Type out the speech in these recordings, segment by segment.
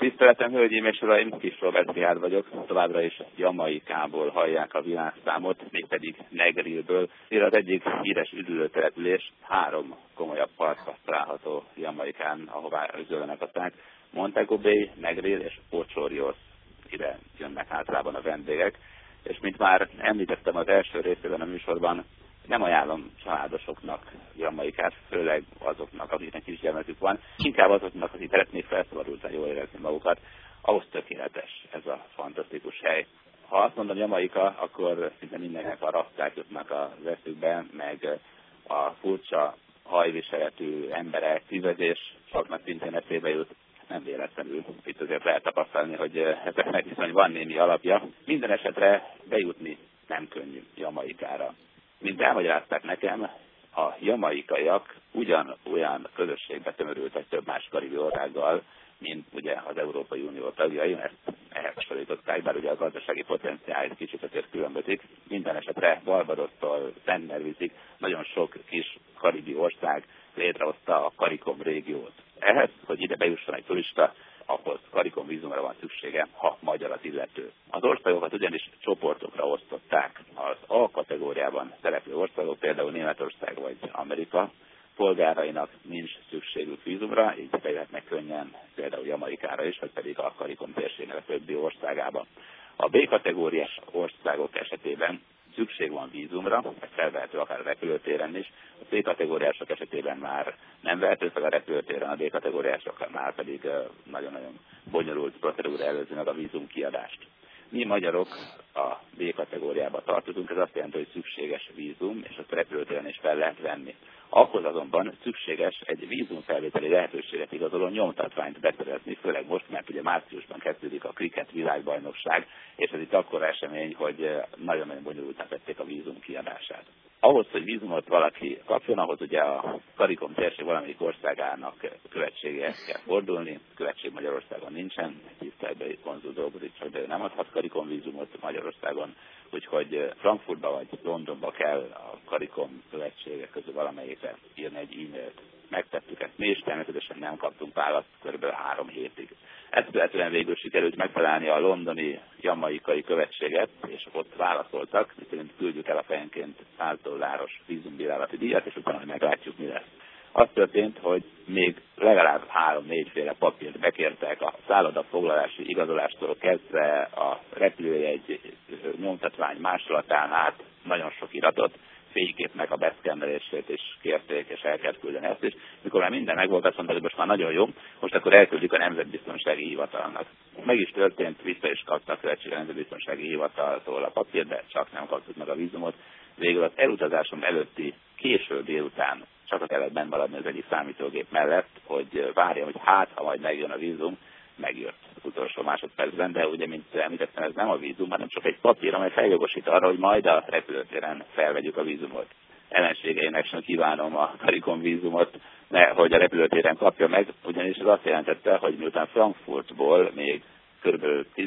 Tiszteletem, hölgyeim és uraim, Kis Robert Riárd vagyok, továbbra is Jamaikából hallják a világszámot, mégpedig Negrilből. Ez az egyik híres üdülőtelepülés, 3 komolyabb parkra található Jamaikán, ahová özöllenek a szák. Montego Bay, Negril és Ocho Rios, ide jönnek általában a vendégek, és mint már említettem az első részében a műsorban, nem ajánlom családosoknak Jamaikát, főleg azoknak, akiknek kisgyermekük van, inkább azoknak, akik szeretnék felszabadultan jól érezni magukat, ahhoz tökéletes ez a fantasztikus hely. Ha azt mondom Jamaika, akkor szinte mindennek a rafták jutnak az eszükbe, meg a furcsa hajviseletű emberek, tüzezés soknak szintén eszébe jut. Nem véletlenül. Itt azért lehet tapasztalni, hogy ezeknek viszont van némi alapja. Minden esetre bejutni nem könnyű Jamaikára. Mint elmagyarázták nekem, a jamaikaiak ugyanolyan közösségbe tömörültek több más karibi országgal, mint ugye az Európai Unió tagjai, ezt ehhez hasonlították, bár ugye a gazdasági potenciál kicsit azért különbözik. Minden esetre Barbadosztól Szent Nevisig nagyon sok kis karibi ország létrehozta a CARICOM régiót. Ehhez, hogy ide bejusson egy turista, ahhoz CARICOM vízumra van szüksége, ha magyar az illető. Az országokat ugyanis csoportokra osztották. Az A kategóriában szereplő országok, például Németország vagy Amerika polgárainak nincs szükségük vízumra, így bejöhetnek könnyen például Jamaikára is, vagy pedig a CARICOM térségnek a többi országába. A B kategóriás országok esetében szükség van vízumra, ez felvehető akár a repülőtéren is. A C kategóriások esetében már nem vehető fel a repülőtéren, a D kategóriások már pedig nagyon-nagyon bonyolult procedúra előzi meg a vízum kiadást. Mi magyarok a B kategóriába tartozunk, ez azt jelenti, hogy szükséges vízum, és azt a repülőtéren is fel lehet venni. Ahhoz azonban szükséges egy vízumfelvételi lehetőséget igazoló nyomtatványt beszerezni, főleg most, mert ugye márciusban kezdődik a kriket világbajnokság, és ez itt akkora esemény, hogy nagyon-nagyon bonyolultá tették a vízum kiadását. Ahhoz, hogy vízumot valaki kapjon, ahhoz ugye a CARICOM térség valamelyik országának követségéhez kell fordulni, követség Magyarországon nincsen, tiszteletbeli konzul dolgozik, csak de ő nem adhat CARICOM vízumot Magyarországon, úgyhogy Frankfurtba vagy Londonba kell a CARICOM követségek közül valamelyikre írni egy e-mailt. Megtettük ezt mi is, természetesen nem kaptunk választ kb. 3 hétig. Ezt követően végül sikerült megtalálni a londoni jamaikai követséget, és ott válaszoltak, miszerint küldjük el a fejenként $100 vízumbírálati díjat, és utána meglátjuk, mi lesz. Az történt, hogy még legalább 3-4 féle papírt bekértek, a szállodafoglalási igazolástól kezdve a repülőjegy nyomtatvány másolatán át nagyon sok iratot, fényképnek a beszkennelését is kérték, és el kellett küldeni ezt is. Mikor már minden megvolt, azt mondta, hogy most már nagyon jó, most akkor elküldjük a Nemzetbiztonsági Hivatalnak. Meg is történt, vissza is kapta a követség a Nemzetbiztonsági Hivataltól a papírt, de csak nem kaptuk meg a vízumot. Végül az elutazásom előtti késő délután csak kellett benn maradni az egyik számítógép mellett, hogy várjam, hogy ha majd megjön a vízum, megjött az utolsó másodpercben, de ugye, mint említettem, ez nem a vízum, hanem csak egy papír, amely feljogosít arra, hogy majd a repülőtéren felvegyük a vízumot. Ellenségeinek sem kívánom a CARICOM vízumot, hogy a repülőtéren kapja meg, ugyanis ez azt jelentette, hogy miután Frankfurtból még kb.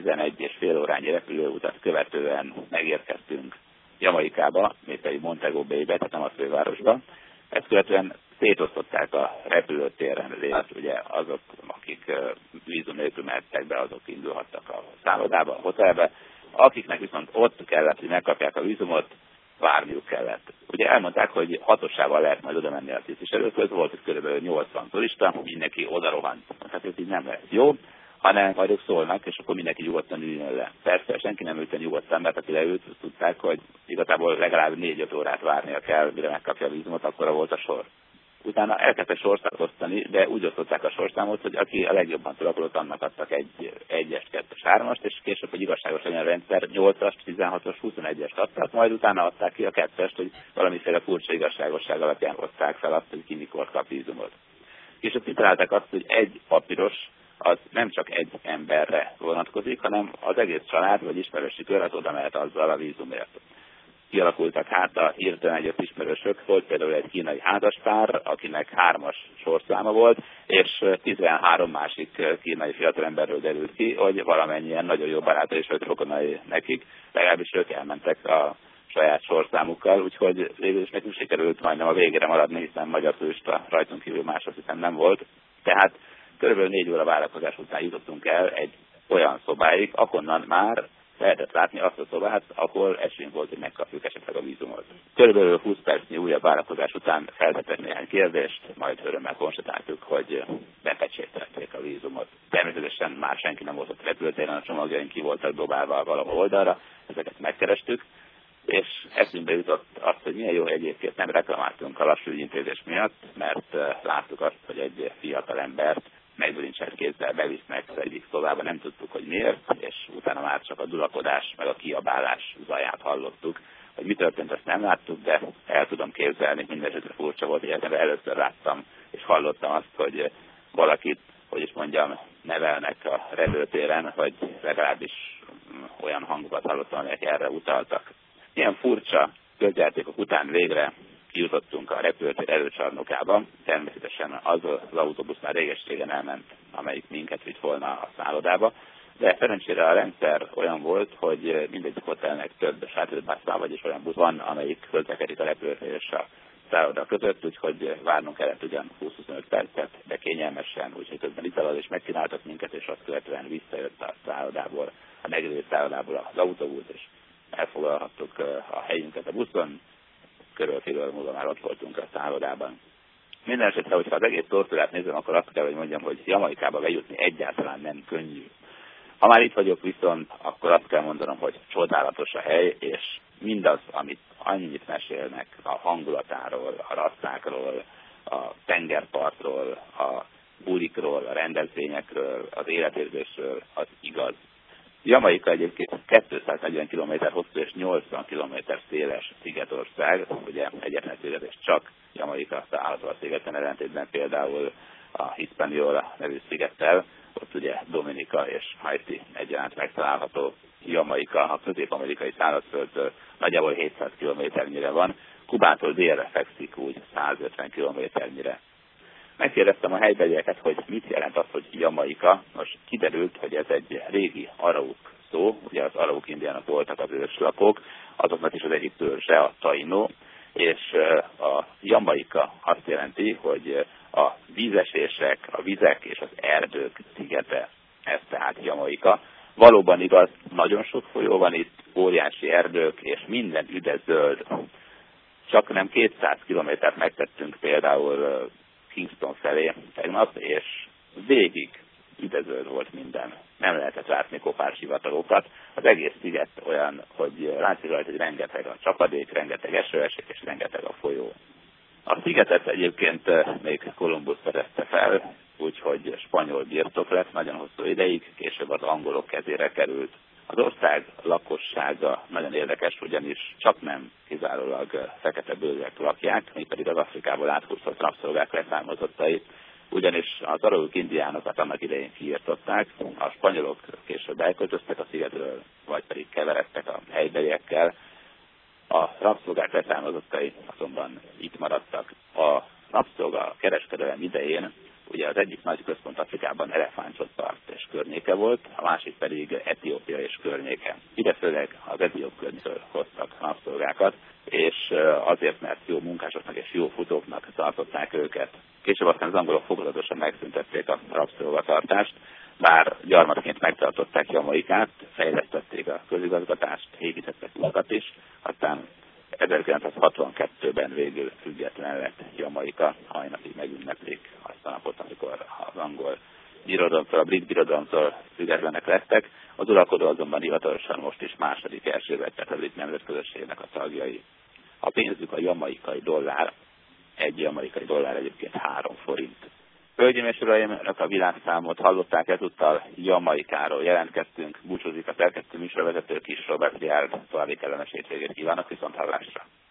11,5 órányi repülőutat követően megérkeztünk Jamaikába, mégpedig Montego Baybe, tehát nem a fővárosba. Ezt követően szétosztották a repülőtéren lévő, ugye azok, akik vízum nélkül mehettek be, azok indulhattak a szállodába, a hotelbe. Akiknek viszont ott kellett, hogy megkapják a vízumot, várniuk kellett. Ugye elmondták, hogy 6-osával lehet majd oda menni a tisztviselőkhöz, volt itt kb. 80 turista, mindenki oda rohant. Hát ez így nem lesz jó, hanem majd ők szólnak, és akkor mindenki nyugodtan üljön le. Persze, senki nem ült nyugodtan, mert aki leült, tudták, hogy igazából legalább 4-5 órát várnia kell, mire megkapja a vízumot, akkora volt a sor. Utána elkezdtek sorszámot osztani, de úgy osztották a sorszámot, hogy aki a legjobban tulakodott, annak adtak egy 1-es, 2-es, 3-ast, és később, hogy igazságos legyen a rendszer, 8-as, 16-os, 21-est adtak, majd utána adták ki a 2-est, hogy valamiféle furcsa igazságosság alapján hozták fel azt, hogy ki mikor kap vízumot. Később kitalálták azt, hogy egy papíros az nem csak egy emberre vonatkozik, hanem az egész család vagy ismerősi kör az oda mehet azzal a vízumért. Kialakultak hát a hirtelen egyes ismerősök, volt például egy kínai házaspár, akinek 3-as sorszáma volt, és 13 másik kínai fiatalemberről derült ki, hogy valamennyien nagyon jó barátai és rokonai nekik, legalábbis ők elmentek a saját sorszámukkal, úgyhogy végül is nekünk sikerült majdnem a végére maradni, hiszen magyar turista rajtunk kívül más azt hiszem nem volt. Tehát Körülbelül 4 óra várakozás után jutottunk el egy olyan szobáig, ahonnan már lehetett látni azt a szobát, ahol esélyünk volt, hogy megkapjuk esetleg a vízumot. Körülbelül 20 percnyi újabb várakozás után feltettek néhány kérdést, majd örömmel konstatáltuk, hogy bepecsételték a vízumot. Természetesen már senki nem volt ott repülőtéren, a csomagjaink ki voltak dobálva valahol oldalra, ezeket megkerestük, és eszünkbe jutott azt, hogy milyen jó egyébként nem reklamáltunk a lassú ügyintézés miatt, mert láttuk azt, hogy egy fiatal embert megbilincselt kézzel bevisznek az egyik szobába, nem tudtuk, hogy miért, és utána már csak a dulakodás, meg a kiabálás zaját hallottuk. Hogy mi történt, azt nem láttuk, de el tudom képzelni, mindenesetre furcsa volt, hogy először láttam és hallottam azt, hogy valakit, hogy is mondjam, nevelnek a repülőtéren, vagy legalábbis olyan hangokat hallottam, amelyek erre utaltak. Ilyen furcsa közjátékok után végre kijutottunk a repülőtér előcsarnokába. Természetesen az autóbusz már réges-régen elment, amelyik minket vitt volna a szállodába, de szerencsére a rendszer olyan volt, hogy mindegyik hotelnek több sátorbuszban, vagyis olyan busz van, amelyik közlekedik a repülőtér és a szálloda között, úgyhogy várnunk kellett ugyan 20-25 percet, de kényelmesen, úgyhogy közben italal is megkínáltak minket, és azt követően visszajött a szállodából, a meglévő szállodából az autóbusz, és elfoglalhattuk a helyünket a buszon, körülbelül fél óra múlva már ott voltunk a szállodában. Minden esetre, hogyha az egész tortúrát nézem, akkor azt kell, hogy mondjam, hogy Jamaikába bejutni egyáltalán nem könnyű. Ha már itt vagyok viszont, akkor azt kell mondanom, hogy csodálatos a hely, és mindaz, amit annyit mesélnek a hangulatáról, a rasszákról, a tengerpartról, a bulikról, a rendezvényekről, az életérzésről, az igaz. Jamaika egyébként 240 km hosszú és 80 km széles szigetország, ugye egyetlen sziget és csak Jamaika található a szigeten, ellentétben például a Hispaniola nevű szigettel, ott ugye Dominika és Haiti egyaránt megtalálható. Jamaika a közép-amerikai szárazföldtől nagyjából 700 km-nyire van, Kubától délre fekszik úgy 150 km-nyire. Megkérdeztem a helybelieket, hogy mit jelent az, hogy Jamaika. Most kiderült, hogy ez egy régi arauk szó, ugye az arauk indiánok voltak az őslakók, azoknak is az egyik törzse a Taino, és a Jamaika azt jelenti, hogy a vízesések, a vizek és az erdők szigete, ez tehát Jamaika. Valóban igaz, nagyon sok folyó van itt, óriási erdők, és minden üde zöld. Csak nem 200 kilométert megtettünk például Kingston felé tegnap, és végig üdezöld volt minden. Nem lehetett látni kopársivatagokat. Az egész sziget olyan, hogy látszik rajta, hogy rengeteg a csapadék, rengeteg eső esik, és rengeteg a folyó. A szigetet egyébként még Kolumbusz fedezte fel, úgyhogy spanyol birtok lett nagyon hosszú ideig, később az angolok kezére került. Az ország lakossága nagyon érdekes, ugyanis csak nem kizárólag fekete bőrűek lakják, még pedig az Afrikából áthúzott rabszolgák leszármazottai, ugyanis az arauk indiánokat annak idején kiirtották, a spanyolok később elköltöztek a szigetről, vagy pedig keveredtek a helybeliekkel, a rabszolgák leszármazottai azonban itt maradtak. A rabszolga kereskedelem idején ugye az egyik nagy központ Afrikában Elefántcsontpart és környéke volt, a másik pedig Etiópia és környéke. Ide főleg az etióp környékről hoztak rabszolgákat, és azért, mert jó munkásoknak és jó futóknak tartották őket. Később aztán az angolok fokozatosan megszüntették a rabszolgatartást, bár gyarmatként megtartották Jamaikát, fejlesztették a közigazgatást, építettek utakat is, aztán 1962-ben végül független lett Jamaika, mai napig megünneplik azt a napot, amikor az angol birodalomtól, a brit birodalomtól függetlenek lettek. Az uralkodó azonban hivatalosan most is második Erzsébet, tehát a brit nemzetközösségnek a tagjai. A pénzük a jamaikai dollár, egy jamaikai dollár egyébként 3 forint. Hölgyeim és uraim, önök a világszámot hallották, ezúttal Jamaikáról jelentkeztünk, búcsúzik a szerkesztő műsorvezető Kis Robert Riárd, további kellemes hétvégét kívánok, viszont hallásra!